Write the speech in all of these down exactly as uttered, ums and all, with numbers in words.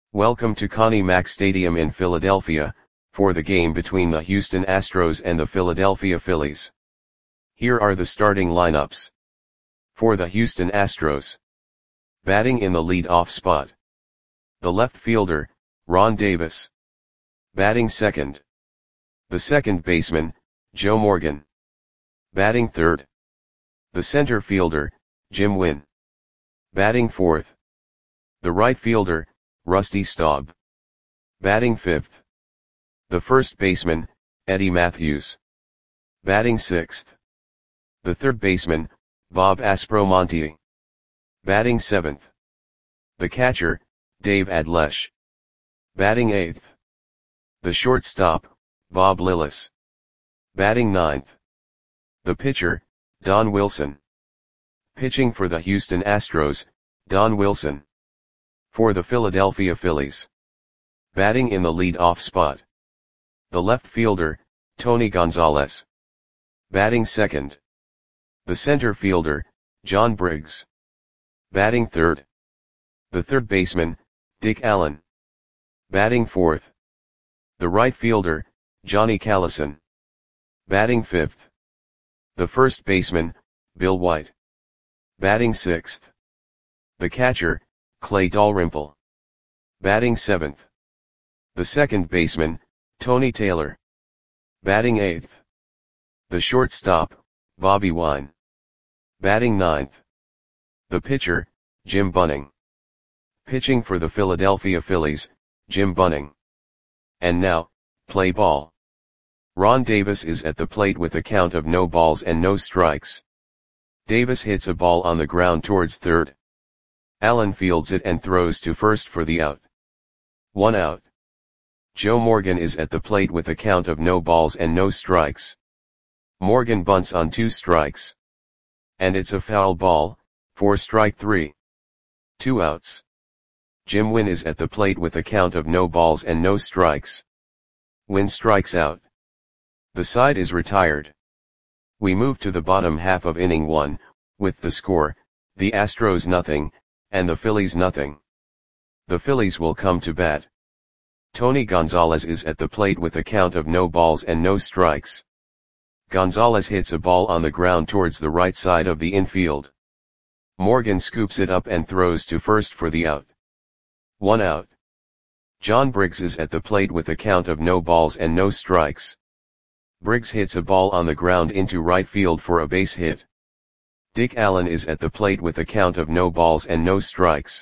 Welcome to Connie Mack Stadium in Philadelphia, for the game between the Houston Astros and the Philadelphia Phillies. Here are the starting lineups. For the Houston Astros. Batting in the lead-off spot. The left fielder, Ron Davis. Batting second. The second baseman, Joe Morgan. Batting third. The center fielder, Jim Wynn. Batting fourth. The right fielder, Rusty Staub. Batting fifth. The first baseman, Eddie Mathews. Batting sixth. The third baseman, Bob Aspromonte. Batting seventh. The catcher, Dave Adlesh. Batting eighth. The shortstop, Bob Lillis. Batting ninth. The pitcher, Don Wilson. Pitching for the Houston Astros, Don Wilson. For the Philadelphia Phillies. Batting in the lead-off spot. The left fielder, Tony Gonzalez. Batting second. The center fielder, John Briggs. Batting third. The third baseman, Dick Allen. Batting fourth. The right fielder, Johnny Callison. Batting fifth. The first baseman, Bill White. Batting sixth. The catcher, Clay Dalrymple. Batting seventh. The second baseman, Tony Taylor. Batting eighth. The shortstop, Bobby Wine. Batting ninth. The pitcher, Jim Bunning. Pitching for the Philadelphia Phillies, Jim Bunning. And now, play ball. Ron Davis is at the plate with a count of no balls and no strikes. Davis hits a ball on the ground towards third. Allen fields it and throws to first for the out. One out. Joe Morgan is at the plate with a count of no balls and no strikes. Morgan bunts on two strikes. And it's a foul ball, for strike three. Two outs. Jim Wynn is at the plate with a count of no balls and no strikes. Wynn strikes out. The side is retired. We move to the bottom half of inning one, with the score, the Astros nothing, and the Phillies nothing. The Phillies will come to bat. Tony Gonzalez is at the plate with a count of no balls and no strikes. Gonzalez hits a ball on the ground towards the right side of the infield. Morgan scoops it up and throws to first for the out. One out. John Briggs is at the plate with a count of no balls and no strikes. Briggs hits a ball on the ground into right field for a base hit. Dick Allen is at the plate with a count of no balls and no strikes.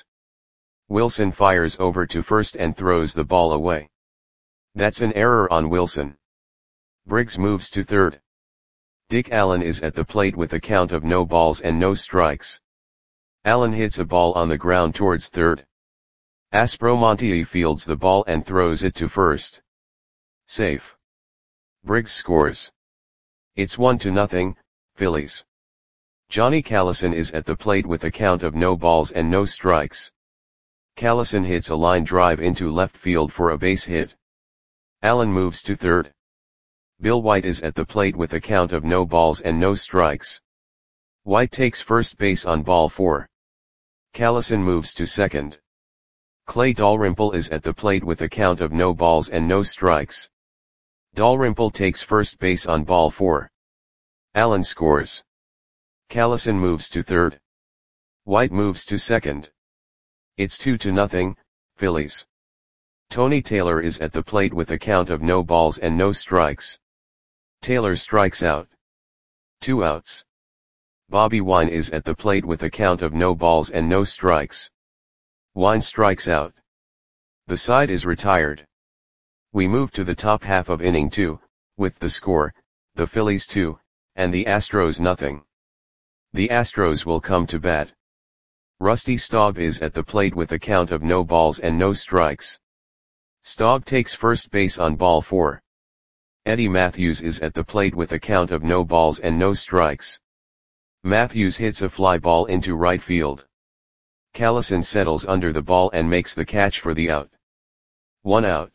Wilson fires over to first and throws the ball away. That's an error on Wilson. Briggs moves to third. Dick Allen is at the plate with a count of no balls and no strikes. Allen hits a ball on the ground towards third. Aspromonte fields the ball and throws it to first. Safe. Briggs scores. It's one to nothing, Phillies. Johnny Callison is at the plate with a count of no balls and no strikes. Callison hits a line drive into left field for a base hit. Allen moves to third. Bill White is at the plate with a count of no balls and no strikes. White takes first base on ball four. Callison moves to second. Clay Dalrymple is at the plate with a count of no balls and no strikes. Dalrymple takes first base on ball four. Allen scores. Callison moves to third. White moves to second. It's two to nothing, Phillies. Tony Taylor is at the plate with a count of no balls and no strikes. Taylor strikes out. Two outs. Bobby Wine is at the plate with a count of no balls and no strikes. Wine strikes out. The side is retired. We move to the top half of inning two, with the score, the Phillies two, and the Astros nothing. The Astros will come to bat. Rusty Staub is at the plate with a count of no balls and no strikes. Staub takes first base on ball four. Eddie Mathews is at the plate with a count of no balls and no strikes. Mathews hits a fly ball into right field. Callison settles under the ball and makes the catch for the out. One out.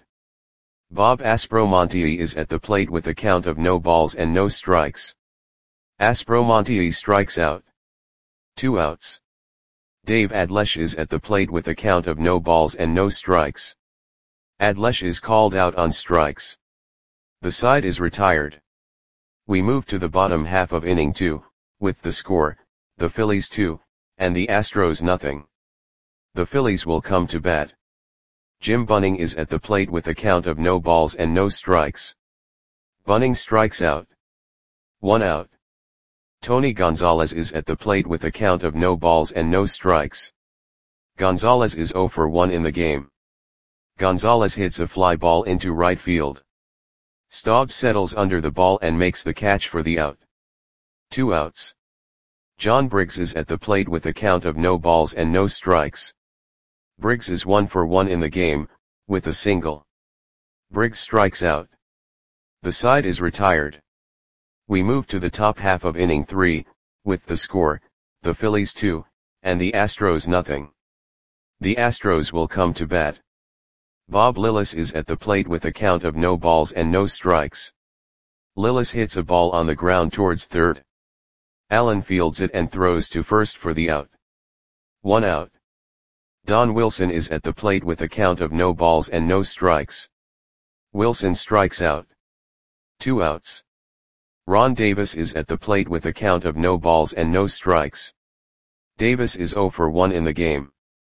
Bob Aspromonte is at the plate with a count of no balls and no strikes. Aspromonte strikes out. Two outs. Dave Adlesh is at the plate with a count of no balls and no strikes. Adlesh is called out on strikes. The side is retired. We move to the bottom half of inning two, with the score, the Phillies two, and the Astros nothing. The Phillies will come to bat. Jim Bunning is at the plate with a count of no balls and no strikes. Bunning strikes out. One out. Tony Gonzalez is at the plate with a count of no balls and no strikes. Gonzalez is zero for one in the game. Gonzalez hits a fly ball into right field. Staub settles under the ball and makes the catch for the out. Two outs. John Briggs is at the plate with a count of no balls and no strikes. Briggs is one for one in the game, with a single. Briggs strikes out. The side is retired. We move to the top half of inning three, with the score, the Phillies two, and the Astros nothing. The Astros will come to bat. Bob Lillis is at the plate with a count of no balls and no strikes. Lillis hits a ball on the ground towards third. Allen fields it and throws to first for the out. One out. Don Wilson is at the plate with a count of no balls and no strikes. Wilson strikes out. Two outs. Ron Davis is at the plate with a count of no balls and no strikes. Davis is zero for one in the game.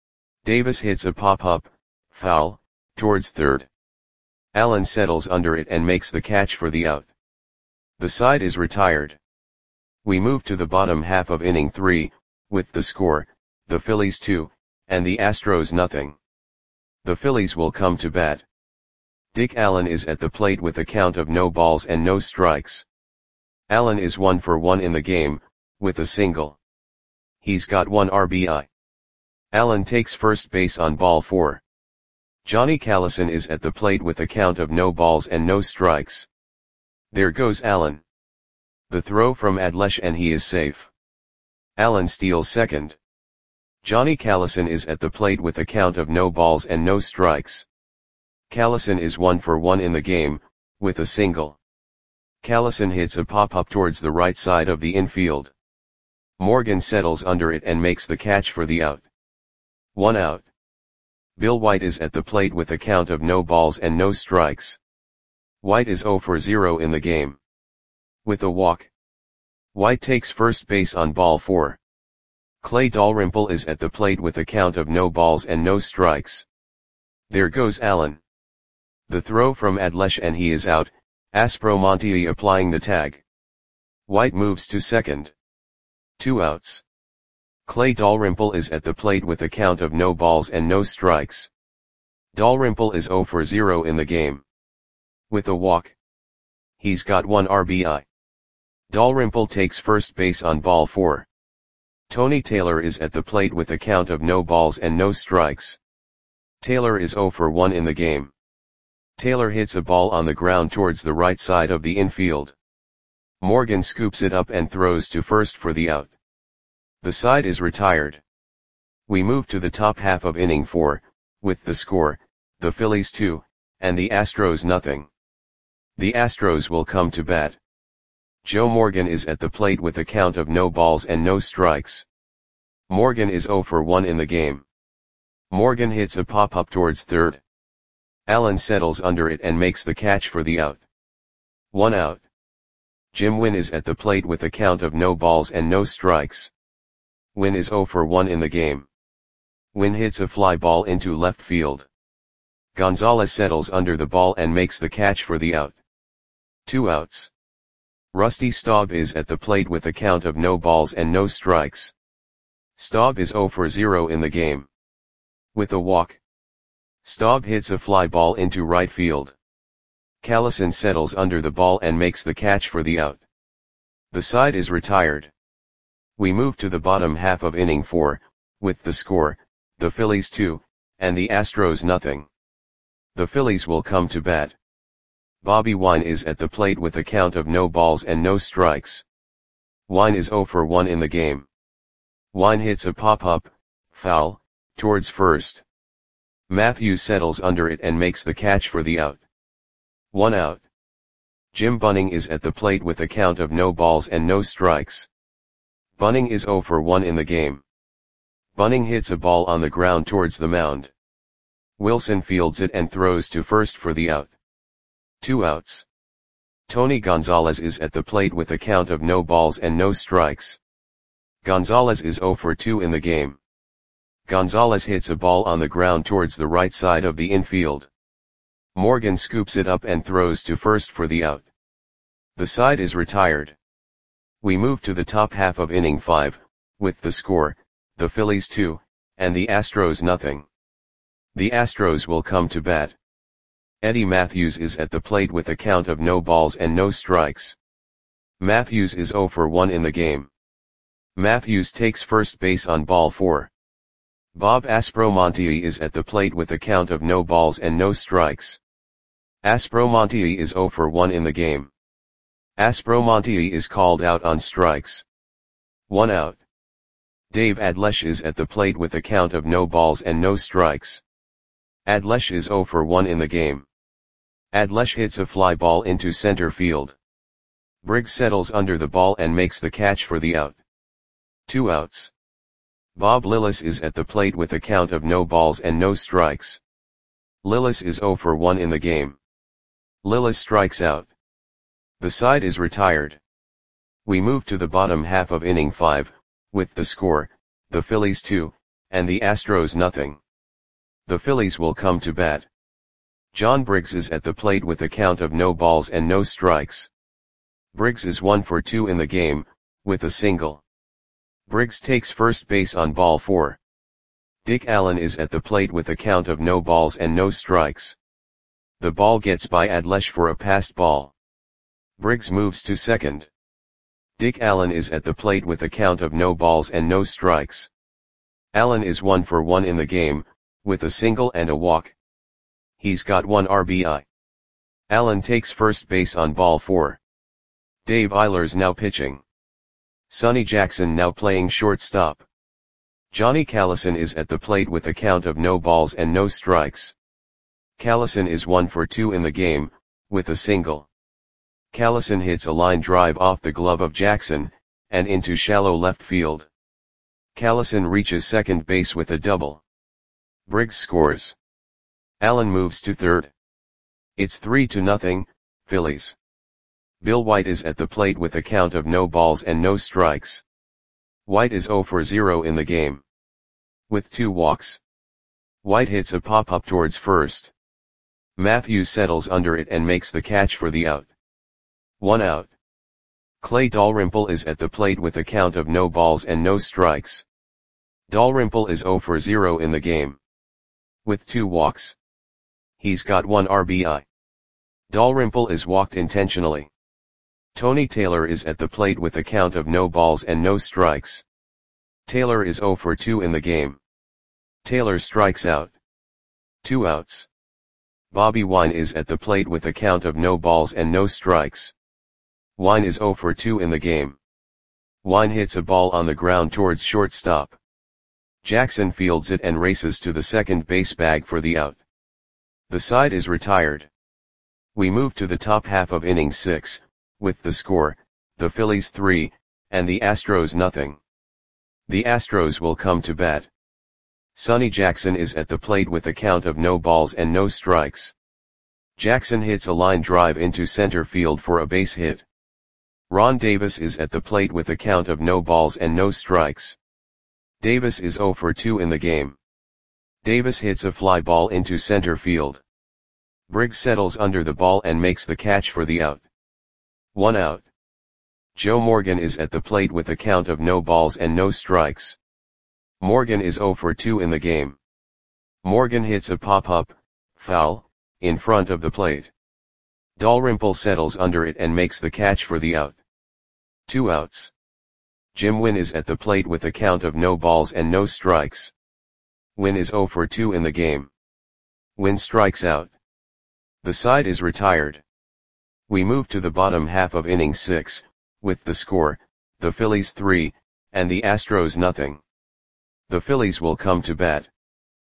Davis hits a pop-up, foul, towards third. Allen settles under it and makes the catch for the out. The side is retired. We move to the bottom half of inning three, with the score, the Phillies two, and the Astros nothing. The Phillies will come to bat. Dick Allen is at the plate with a count of no balls and no strikes. Allen is one for one in the game, with a single. He's got one R B I. Allen takes first base on ball four. Johnny Callison is at the plate with a count of no balls and no strikes. There goes Allen. The throw from Adlesh and he is safe. Allen steals second. Johnny Callison is at the plate with a count of no balls and no strikes. Callison is one for one in the game, with a single. Callison hits a pop-up towards the right side of the infield. Morgan settles under it and makes the catch for the out. One out. Bill White is at the plate with a count of no balls and no strikes. White is zero for zero in the game. With a walk. White takes first base on ball four. Clay Dalrymple is at the plate with a count of no balls and no strikes. There goes Allen. The throw from Adlesh and he is out, Aspromonte applying the tag. White moves to second. Two outs. Clay Dalrymple is at the plate with a count of no balls and no strikes. Dalrymple is zero for zero in the game. With a walk. He's got one R B I. Dalrymple takes first base on ball four. Tony Taylor is at the plate with a count of no balls and no strikes. Taylor is zero for one in the game. Taylor hits a ball on the ground towards the right side of the infield. Morgan scoops it up and throws to first for the out. The side is retired. We move to the top half of inning four, with the score, the Phillies two, and the Astros nothing. The Astros will come to bat. Joe Morgan is at the plate with a count of no balls and no strikes. Morgan is zero for one in the game. Morgan hits a pop-up towards third. Allen settles under it and makes the catch for the out. One out. Jim Wynn is at the plate with a count of no balls and no strikes. Wynn is zero for one in the game. Wynn hits a fly ball into left field. Gonzalez settles under the ball and makes the catch for the out. Two outs. Rusty Staub is at the plate with a count of no balls and no strikes. Staub is zero for zero in the game. With a walk. Staub hits a fly ball into right field. Callison settles under the ball and makes the catch for the out. The side is retired. We move to the bottom half of inning four, with the score, the Phillies two, and the Astros nothing. The Phillies will come to bat. Bobby Wine is at the plate with a count of no balls and no strikes. Wine is zero for one in the game. Wine hits a pop-up, foul, towards first. Matthews settles under it and makes the catch for the out. One out. Jim Bunning is at the plate with a count of no balls and no strikes. Bunning is zero for one in the game. Bunning hits a ball on the ground towards the mound. Wilson fields it and throws to first for the out. Two outs. Tony Gonzalez is at the plate with a count of no balls and no strikes. Gonzalez is zero for two in the game. Gonzalez hits a ball on the ground towards the right side of the infield. Morgan scoops it up and throws to first for the out. The side is retired. We move to the top half of inning five, with the score, the Phillies two, and the Astros nothing. The Astros will come to bat. Eddie Matthews is at the plate with a count of no balls and no strikes. Matthews is zero for one in the game. Matthews takes first base on ball four. Bob Aspromonte is at the plate with a count of no balls and no strikes. Aspromonte is zero for one in the game. Aspromonte is called out on strikes. One out. Dave Adlesh is at the plate with a count of no balls and no strikes. Adlesh is zero for one in the game. Adlesh hits a fly ball into center field. Briggs settles under the ball and makes the catch for the out. Two outs. Bob Lillis is at the plate with a count of no balls and no strikes. Lillis is zero for one in the game. Lillis strikes out. The side is retired. We move to the bottom half of inning five, with the score, the Phillies two, and the Astros nothing. The Phillies will come to bat. John Briggs is at the plate with a count of no balls and no strikes. Briggs is one for two in the game, with a single. Briggs takes first base on ball four. Dick Allen is at the plate with a count of no balls and no strikes. The ball gets by Adlesh for a passed ball. Briggs moves to second. Dick Allen is at the plate with a count of no balls and no strikes. Allen is one for one in the game, with a single and a walk. He's got one R B I. Allen takes first base on ball four. Dave Eilers now pitching. Sonny Jackson now playing shortstop. Johnny Callison is at the plate with a count of no balls and no strikes. Callison is one for two in the game, with a single. Callison hits a line drive off the glove of Jackson, and into shallow left field. Callison reaches second base with a double. Briggs scores. Allen moves to third. It's three to nothing, Phillies. Bill White is at the plate with a count of no balls and no strikes. White is zero for zero in the game. With two walks. White hits a pop-up towards first. Matthews settles under it and makes the catch for the out. One out. Clay Dalrymple is at the plate with a count of no balls and no strikes. Dalrymple is zero for zero in the game. With two walks. He's got one R B I. Dalrymple is walked intentionally. Tony Taylor is at the plate with a count of no balls and no strikes. Taylor is zero for two in the game. Taylor strikes out. Two outs. Bobby Wine is at the plate with a count of no balls and no strikes. Wine is zero for two in the game. Wine hits a ball on the ground towards shortstop. Jackson fields it and races to the second base bag for the out. The side is retired. We move to the top half of inning six, with the score, the Phillies three, and the Astros nothing. The Astros will come to bat. Sonny Jackson is at the plate with a count of no balls and no strikes. Jackson hits a line drive into center field for a base hit. Ron Davis is at the plate with a count of no balls and no strikes. Davis is zero for two in the game. Davis hits a fly ball into center field. Briggs settles under the ball and makes the catch for the out. One out. Joe Morgan is at the plate with a count of no balls and no strikes. Morgan is zero for two in the game. Morgan hits a pop-up, foul, in front of the plate. Dalrymple settles under it and makes the catch for the out. Two outs. Jim Wynn is at the plate with a count of no balls and no strikes. Wynn is zero for two in the game. Wynn strikes out. The side is retired. We move to the bottom half of inning six, with the score, the Phillies three, and the Astros nothing. The Phillies will come to bat.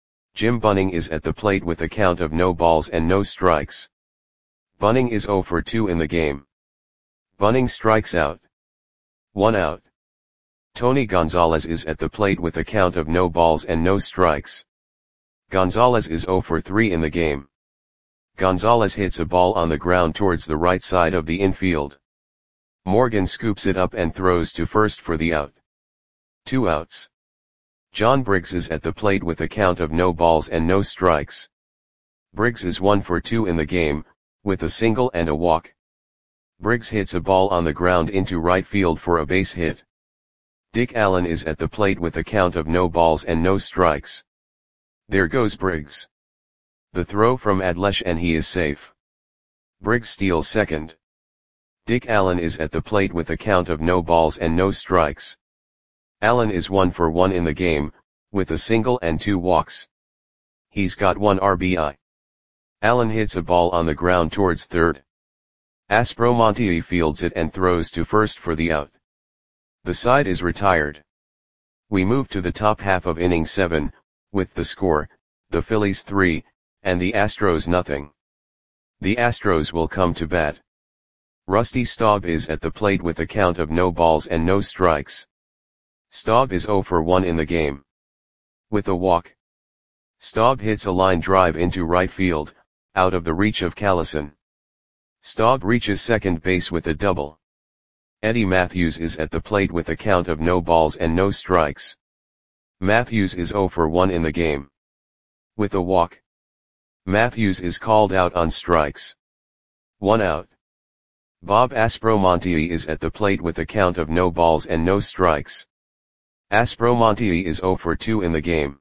Jim Bunning is at the plate with a count of no balls and no strikes. Bunning is zero for two in the game. Bunning strikes out. One out. Tony Gonzalez is at the plate with a count of no balls and no strikes. Gonzalez is zero for three in the game. Gonzalez hits a ball on the ground towards the right side of the infield. Morgan scoops it up and throws to first for the out. Two outs. John Briggs is at the plate with a count of no balls and no strikes. Briggs is one for two in the game, with a single and a walk. Briggs hits a ball on the ground into right field for a base hit. Dick Allen is at the plate with a count of no balls and no strikes. There goes Briggs. The throw from Adlesh and he is safe. Briggs steals second. Dick Allen is at the plate with a count of no balls and no strikes. Allen is one for one in the game, with a single and two walks. He's got one R B I. Allen hits a ball on the ground towards third. Aspromonte fields it and throws to first for the out. The side is retired. We move to the top half of inning seven, with the score, the Phillies three, and the Astros nothing. The Astros will come to bat. Rusty Staub is at the plate with a count of no balls and no strikes. Staub is zero for one in the game. With a walk. Staub hits a line drive into right field, out of the reach of Callison. Staub reaches second base with a double. Eddie Matthews is at the plate with a count of no balls and no strikes. Matthews is zero for one in the game. With a walk. Matthews is called out on strikes. One out. Bob Aspromonte is at the plate with a count of no balls and no strikes. Aspromonte is zero for two in the game.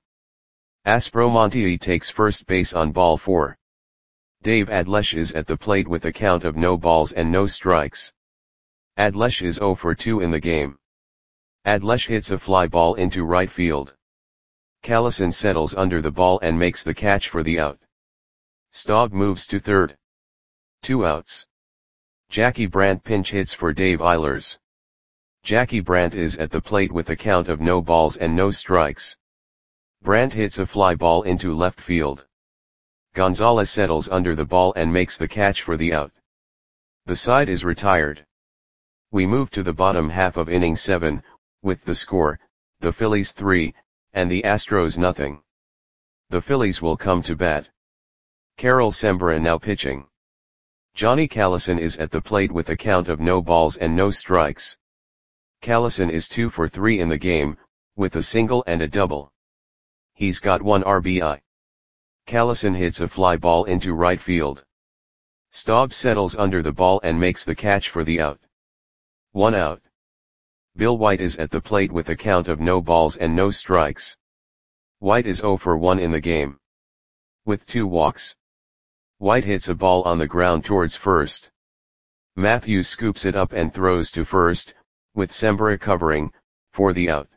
Aspromonte takes first base on ball four. Dave Adlesh is at the plate with a count of no balls and no strikes. Adlesh is zero for two in the game. Adlesh hits a fly ball into right field. Callison settles under the ball and makes the catch for the out. Staub moves to third. Two outs. Jackie Brandt pinch hits for Dave Eilers. Jackie Brandt is at the plate with a count of no balls and no strikes. Brandt hits a fly ball into left field. Gonzalez settles under the ball and makes the catch for the out. The side is retired. We move to the bottom half of inning seven, with the score, the Phillies three, and the Astros nothing. The Phillies will come to bat. Carol Sembra now pitching. Johnny Callison is at the plate with a count of no balls and no strikes. Callison is two for three in the game, with a single and a double. He's got one R B I. Callison hits a fly ball into right field. Staub settles under the ball and makes the catch for the out. One out. Bill White is at the plate with a count of no balls and no strikes. White is zero for one in the game. With two walks. White hits a ball on the ground towards first. Matthews scoops it up and throws to first, with Sembra covering, for the out.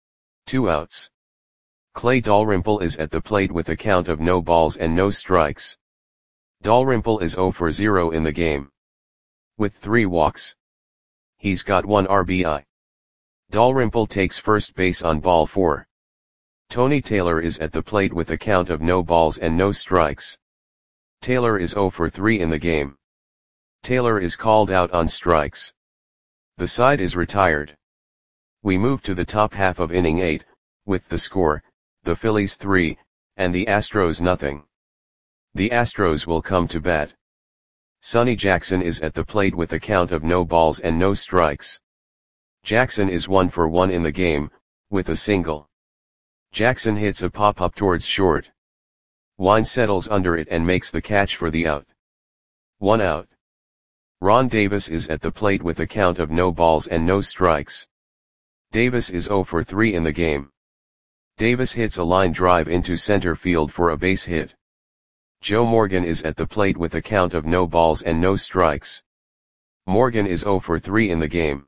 Two outs. Clay Dalrymple is at the plate with a count of no balls and no strikes. Dalrymple is zero for zero in the game. With three walks. He's got one R B I. Dalrymple takes first base on ball four. Tony Taylor is at the plate with a count of no balls and no strikes. Taylor is zero for three in the game. Taylor is called out on strikes. The side is retired. We move to the top half of inning eight, with the score, the Phillies three, and the Astros nothing. The Astros will come to bat. Sonny Jackson is at the plate with a count of no balls and no strikes. Jackson is one for one in the game, with a single. Jackson hits a pop-up towards short. Wine settles under it and makes the catch for the out. One out. Ron Davis is at the plate with a count of no balls and no strikes. Davis is zero for three in the game. Davis hits a line drive into center field for a base hit. Joe Morgan is at the plate with a count of no balls and no strikes. Morgan is zero for three in the game.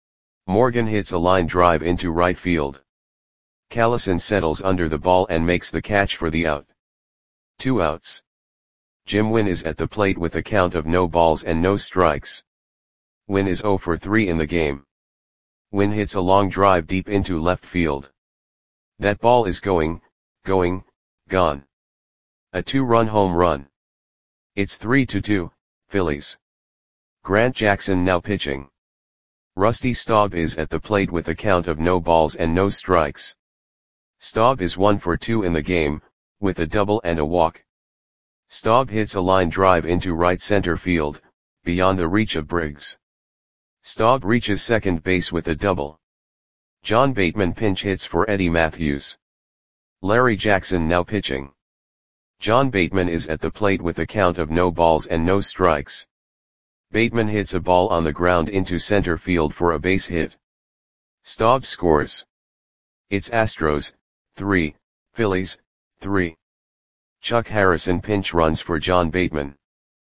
Morgan hits a line drive into right field. Callison settles under the ball and makes the catch for the out. Two outs. Jim Wynn is at the plate with a count of no balls and no strikes. Wynn is zero for three in the game. Wynn hits a long drive deep into left field. That ball is going, going, gone. A two-run home run. It's three to two, Phillies. Grant Jackson now pitching. Rusty Staub is at the plate with a count of no balls and no strikes. Staub is one for two in the game, with a double and a walk. Staub hits a line drive into right center field, beyond the reach of Briggs. Staub reaches second base with a double. John Bateman pinch hits for Eddie Matthews. Larry Jackson now pitching. John Bateman is at the plate with a count of no balls and no strikes. Bateman hits a ball on the ground into center field for a base hit. Staub scores. It's Astros, three, Phillies, three. Chuck Harrison pinch runs for John Bateman.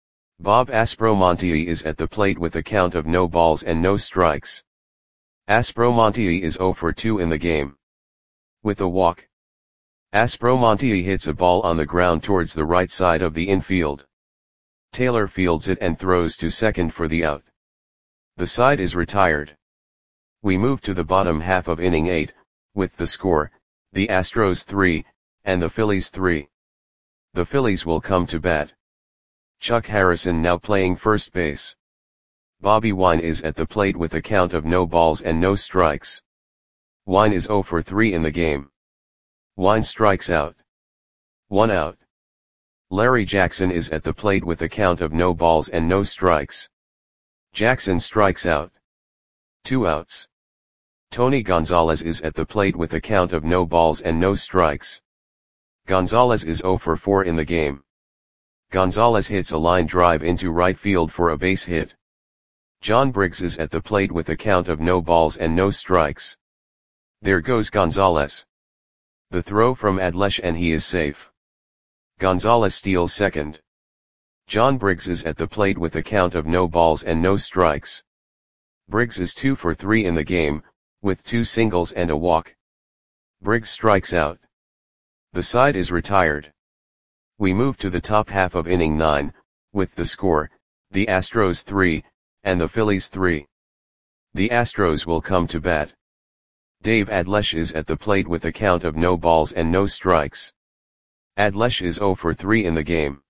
Bob Aspromonte is at the plate with a count of no balls and no strikes. Aspromonte is zero for two in the game. With a walk. Aspromonte hits a ball on the ground towards the right side of the infield. Taylor fields it and throws to second for the out. The side is retired. We move to the bottom half of inning eight, with the score, the Astros three, and the Phillies three. The Phillies will come to bat. Chuck Harrison now playing first base. Bobby Wine is at the plate with a count of no balls and no strikes. Wine is zero for three in the game. Wine strikes out. One out. Larry Jackson is at the plate with a count of no balls and no strikes. Jackson strikes out. Two outs. Tony Gonzalez is at the plate with a count of no balls and no strikes. Gonzalez is zero for four in the game. Gonzalez hits a line drive into right field for a base hit. John Briggs is at the plate with a count of no balls and no strikes. There goes Gonzalez. The throw from Adlesh and he is safe. Gonzalez steals second. John Briggs is at the plate with a count of no balls and no strikes. Briggs is two for three in the game, with two singles and a walk. Briggs strikes out. The side is retired. We move to the top half of inning nine, with the score, the Astros three, and the Phillies three. The Astros will come to bat. Dave Adlesh is at the plate with a count of no balls and no strikes. Adlesh is zero for three in the game.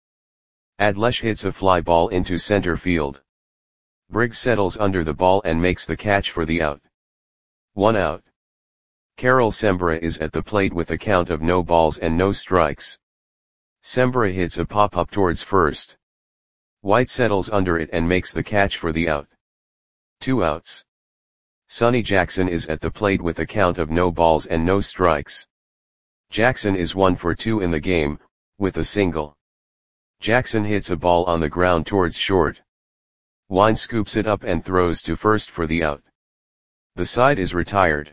Adlesh hits a fly ball into center field. Briggs settles under the ball and makes the catch for the out. One out. Carol Sembra is at the plate with a count of no balls and no strikes. Sembra hits a pop-up towards first. White settles under it and makes the catch for the out. Two outs. Sonny Jackson is at the plate with a count of no balls and no strikes. Jackson is one for two in the game, with a single. Jackson hits a ball on the ground towards short. Wine scoops it up and throws to first for the out. The side is retired.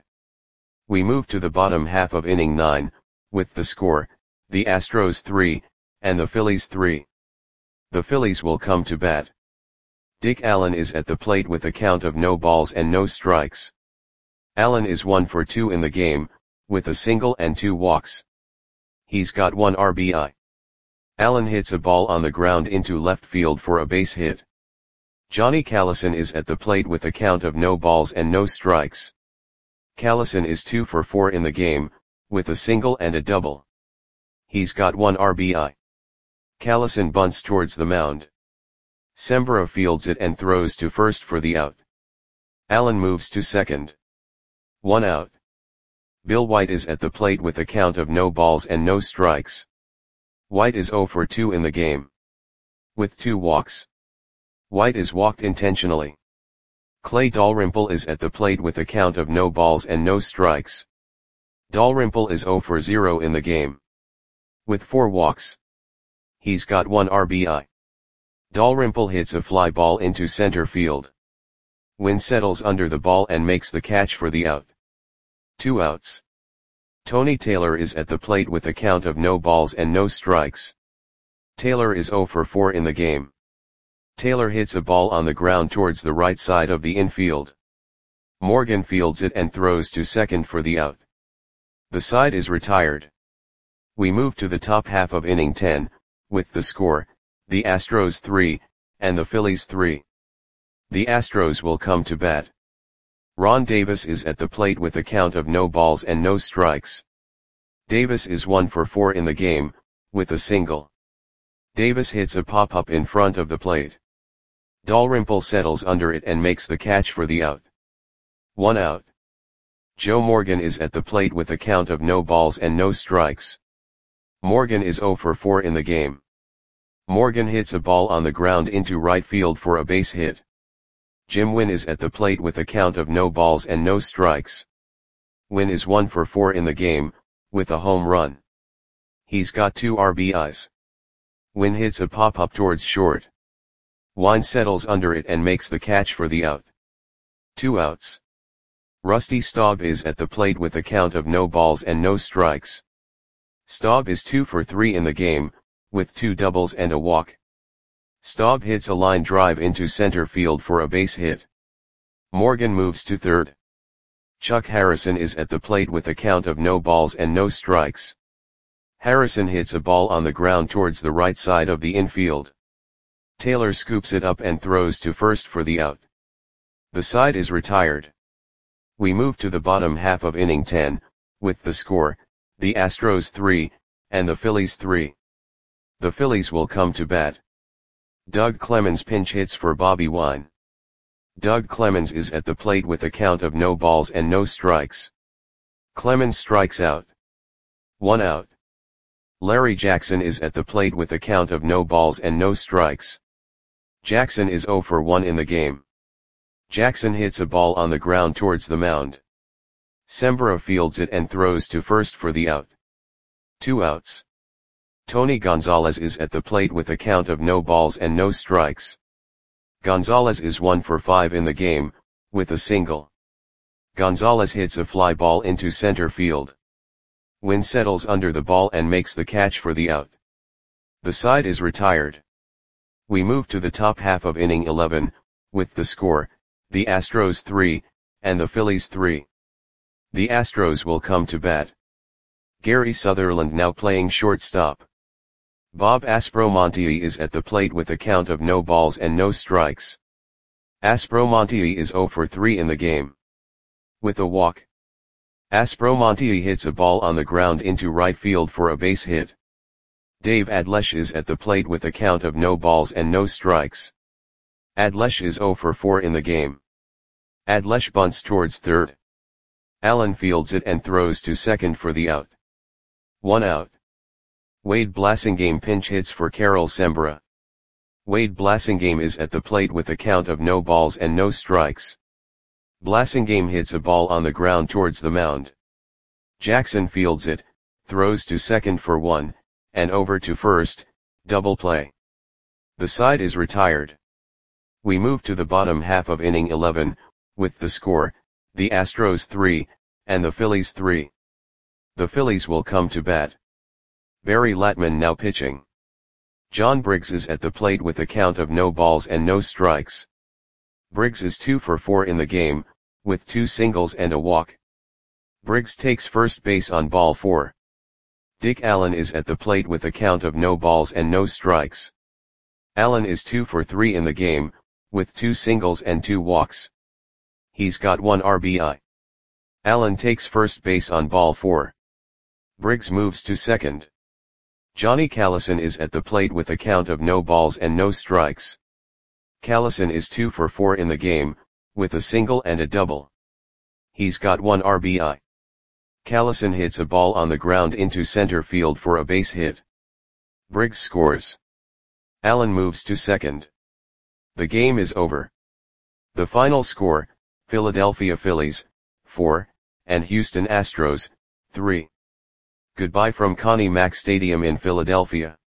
We move to the bottom half of inning nine, with the score, the Astros three, and the Phillies three. The Phillies will come to bat. Dick Allen is at the plate with a count of no balls and no strikes. Allen is one for two in the game, with a single and two walks. He's got one R B I. Allen hits a ball on the ground into left field for a base hit. Johnny Callison is at the plate with a count of no balls and no strikes. Callison is two for four in the game, with a single and a double. He's got one R B I. Callison bunts towards the mound. Sembra fields it and throws to first for the out. Allen moves to second. One out. Bill White is at the plate with a count of no balls and no strikes. White is zero for two in the game. With two walks. White is walked intentionally. Clay Dalrymple is at the plate with a count of no balls and no strikes. Dalrymple is zero for zero in the game. With four walks. He's got one R B I. Dalrymple hits a fly ball into center field. Wynn settles under the ball and makes the catch for the out. Two outs. Tony Taylor is at the plate with a count of no balls and no strikes. Taylor is zero for four in the game. Taylor hits a ball on the ground towards the right side of the infield. Morgan fields it and throws to second for the out. The side is retired. We move to the top half of inning ten, with the score, the Astros three, and the Phillies three. The Astros will come to bat. Ron Davis is at the plate with a count of no balls and no strikes. Davis is one for four in the game, with a single. Davis hits a pop-up in front of the plate. Dalrymple settles under it and makes the catch for the out. One out. Joe Morgan is at the plate with a count of no balls and no strikes. Morgan is zero for four in the game. Morgan hits a ball on the ground into right field for a base hit. Jim Wynn is at the plate with a count of no balls and no strikes. Wynn is one for four in the game, with a home run. He's got two R B Is. Wynn hits a pop-up towards short. Wine settles under it and makes the catch for the out. Two outs. Rusty Staub is at the plate with a count of no balls and no strikes. Staub is two for three in the game, with two doubles and a walk. Staub hits a line drive into center field for a base hit. Morgan moves to third. Chuck Harrison is at the plate with a count of no balls and no strikes. Harrison hits a ball on the ground towards the right side of the infield. Taylor scoops it up and throws to first for the out. The side is retired. We move to the bottom half of inning ten, with the score, the Astros three, and the Phillies three. The Phillies will come to bat. Doug Clemens pinch hits for Bobby Wine. Doug Clemens is at the plate with a count of no balls and no strikes. Clemens strikes out. One out. Larry Jackson is at the plate with a count of no balls and no strikes. Jackson is zero for one in the game. Jackson hits a ball on the ground towards the mound. Sembra fields it and throws to first for the out. Two outs. Tony Gonzalez is at the plate with a count of no balls and no strikes. Gonzalez is one for five in the game, with a single. Gonzalez hits a fly ball into center field. Wynn settles under the ball and makes the catch for the out. The side is retired. We move to the top half of inning eleven, with the score, the Astros three, and the Phillies three. The Astros will come to bat. Gary Sutherland now playing shortstop. Bob Aspromonte is at the plate with a count of no balls and no strikes. Aspromonte is zero for three in the game. With a walk. Aspromonte hits a ball on the ground into right field for a base hit. Dave Adlesh is at the plate with a count of no balls and no strikes. Adlesh is zero for four in the game. Adlesh bunts towards third. Allen fields it and throws to second for the out. One out. Wade Blasingame pinch hits for Carol Sembra. Wade Blasingame is at the plate with a count of no balls and no strikes. Blasingame hits a ball on the ground towards the mound. Jackson fields it, throws to second for one, and over to first, double play. The side is retired. We move to the bottom half of inning eleven, with the score, the Astros three, and the Phillies three. The Phillies will come to bat. Barry Latman now pitching. John Briggs is at the plate with a count of no balls and no strikes. Briggs is two for four in the game, with two singles and a walk. Briggs takes first base on ball four. Dick Allen is at the plate with a count of no balls and no strikes. Allen is two for three in the game, with two singles and two walks. He's got one R B I. Allen takes first base on ball four. Briggs moves to second. Johnny Callison is at the plate with a count of no balls and no strikes. Callison is two for four in the game, with a single and a double. He's got one R B I. Callison hits a ball on the ground into center field for a base hit. Briggs scores. Allen moves to second. The game is over. The final score, Philadelphia Phillies, four, and Houston Astros, three. Goodbye from Connie Mack Stadium in Philadelphia.